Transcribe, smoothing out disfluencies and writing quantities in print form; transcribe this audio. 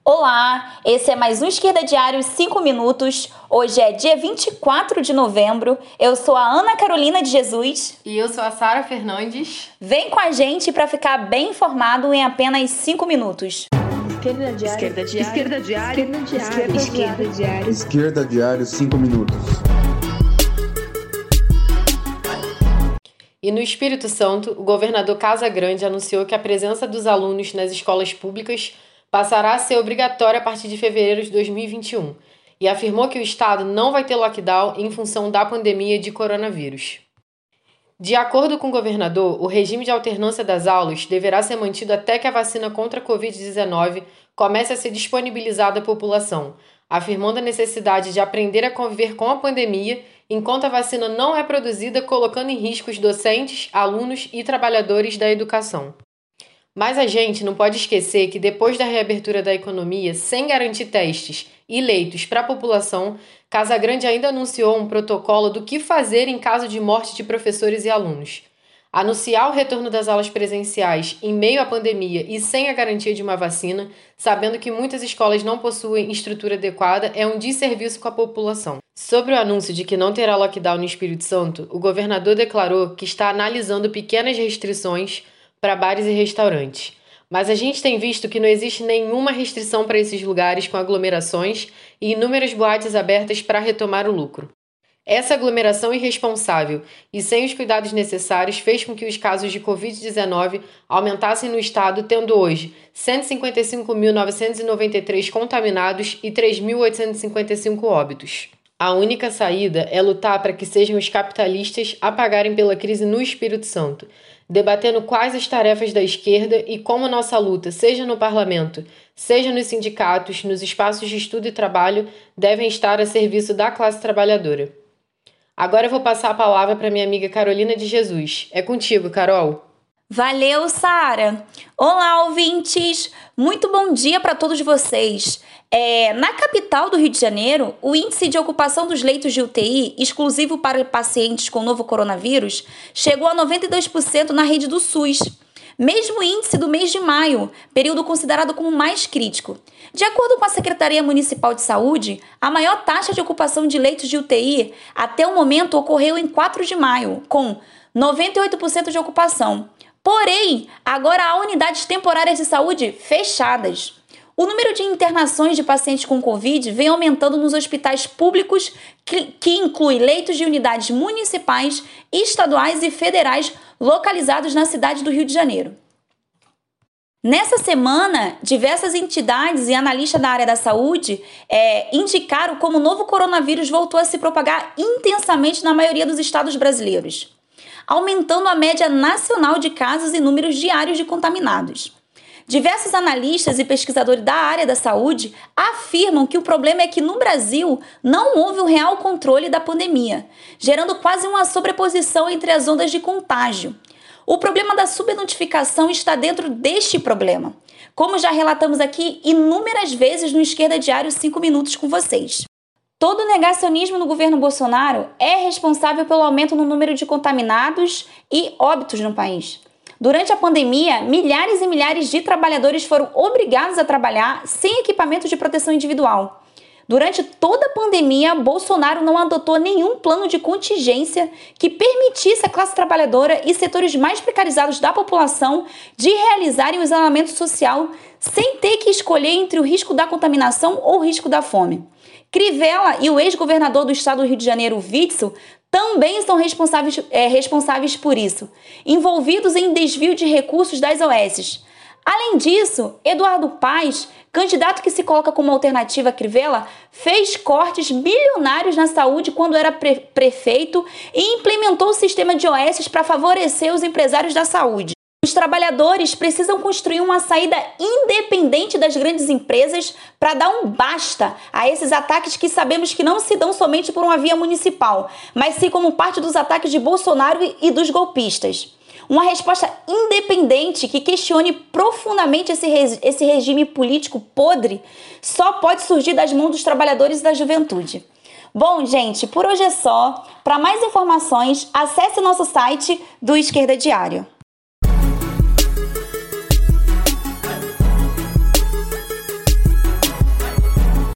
Olá, esse é mais um Esquerda Diário 5 minutos. Hoje é dia 24 de novembro. Eu sou a Ana Carolina de Jesus. E eu sou a Sara Fernandes. Vem com a gente para ficar bem informado em apenas 5 minutos. Esquerda Diário. Esquerda Diário. Esquerda Diário. Esquerda Diário. Esquerda Diário 5 minutos. E no Espírito Santo, o governador Casagrande anunciou que a presença dos alunos nas escolas públicas passará a ser obrigatória a partir de fevereiro de 2021 e afirmou que o estado não vai ter lockdown em função da pandemia de coronavírus. De acordo com o governador, o regime de alternância das aulas deverá ser mantido até que a vacina contra a Covid-19 comece a ser disponibilizada à população, afirmando a necessidade de aprender a conviver com a pandemia enquanto a vacina não é produzida, colocando em risco os docentes, alunos e trabalhadores da educação. Mas a gente não pode esquecer que depois da reabertura da economia, sem garantir testes e leitos para a população, Casagrande ainda anunciou um protocolo do que fazer em caso de morte de professores e alunos. Anunciar o retorno das aulas presenciais em meio à pandemia e sem a garantia de uma vacina, sabendo que muitas escolas não possuem estrutura adequada, é um desserviço com a população. Sobre o anúncio de que não terá lockdown no Espírito Santo, o governador declarou que está analisando pequenas restrições para bares e restaurantes. Mas a gente tem visto que não existe nenhuma restrição para esses lugares com aglomerações e inúmeras boates abertas para retomar o lucro. Essa aglomeração irresponsável e sem os cuidados necessários fez com que os casos de Covid-19 aumentassem no estado, tendo hoje 155.993 contaminados e 3.855 óbitos. A única saída é lutar para que sejam os capitalistas a pagarem pela crise no Espírito Santo, debatendo quais as tarefas da esquerda e como nossa luta, seja no parlamento, seja nos sindicatos, nos espaços de estudo e trabalho, devem estar a serviço da classe trabalhadora. Agora eu vou passar a palavra para minha amiga Carolina de Jesus. É contigo, Carol. Valeu, Sara! Olá, ouvintes! Muito bom dia para todos vocês! Na capital do Rio de Janeiro, o índice de ocupação dos leitos de UTI, exclusivo para pacientes com novo coronavírus, chegou a 92% na rede do SUS. Mesmo índice do mês de maio, período considerado como mais crítico. De acordo com a Secretaria Municipal de Saúde, a maior taxa de ocupação de leitos de UTI até o momento ocorreu em 4 de maio, com 98% de ocupação. Porém, agora há unidades temporárias de saúde fechadas. O número de internações de pacientes com Covid vem aumentando nos hospitais públicos, que inclui leitos de unidades municipais, estaduais e federais localizados na cidade do Rio de Janeiro. Nessa semana, diversas entidades e analistas da área da saúde indicaram como o novo coronavírus voltou a se propagar intensamente na maioria dos estados brasileiros, aumentando a média nacional de casos e números diários de contaminados. Diversos analistas e pesquisadores da área da saúde afirmam que o problema é que no Brasil não houve um real controle da pandemia, gerando quase uma sobreposição entre as ondas de contágio. O problema da subnotificação está dentro deste problema, como já relatamos aqui inúmeras vezes no Esquerda Diário 5 minutos com vocês. Todo o negacionismo no governo Bolsonaro é responsável pelo aumento no número de contaminados e óbitos no país. Durante a pandemia, milhares e milhares de trabalhadores foram obrigados a trabalhar sem equipamento de proteção individual. Durante toda a pandemia, Bolsonaro não adotou nenhum plano de contingência que permitisse à classe trabalhadora e setores mais precarizados da população de realizarem o isolamento social sem ter que escolher entre o risco da contaminação ou o risco da fome. Crivella e o ex-governador do estado do Rio de Janeiro, Witzel, também são responsáveis por isso, envolvidos em desvio de recursos das OS. Além disso, Eduardo Paes, candidato que se coloca como alternativa a Crivella, fez cortes bilionários na saúde quando era prefeito e implementou o sistema de OS para favorecer os empresários da saúde. Os trabalhadores precisam construir uma saída independente das grandes empresas para dar um basta a esses ataques que sabemos que não se dão somente por uma via municipal, mas sim como parte dos ataques de Bolsonaro e dos golpistas. Uma resposta independente que questione profundamente esse regime político podre só pode surgir das mãos dos trabalhadores e da juventude. Bom, gente, por hoje é só. Para mais informações, acesse nosso site do Esquerda Diário.